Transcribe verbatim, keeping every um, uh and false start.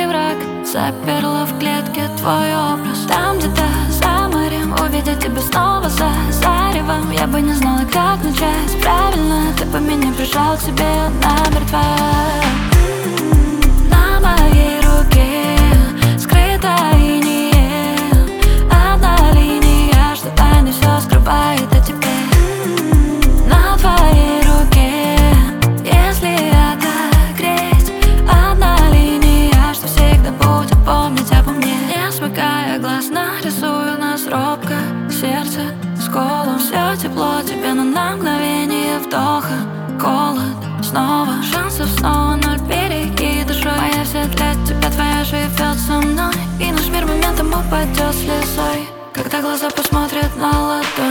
мой враг. Заперла в клетке твой образ. Там где-то за морем увидеть тебя снова за заревом. Я бы не знала, как начать правильно. Ты бы меня прижал к себе намертво. На моей руке скрыто инее. Одна линия, что тайны все скрывает о тебе. На твоей руке, если отогреть, одна линия, что всегда будет помнить обо мне. Не смыкая глаз, нарисую нас робко. Сердце с колом, все тепло тебе, но на мгновение вдоха голод снова. Шансов снова ноль, береги душой. Моя вся для тебя, твоя живет со мной. И наш мир моментом упадет слезой, когда глаза посмотрят на ладонь.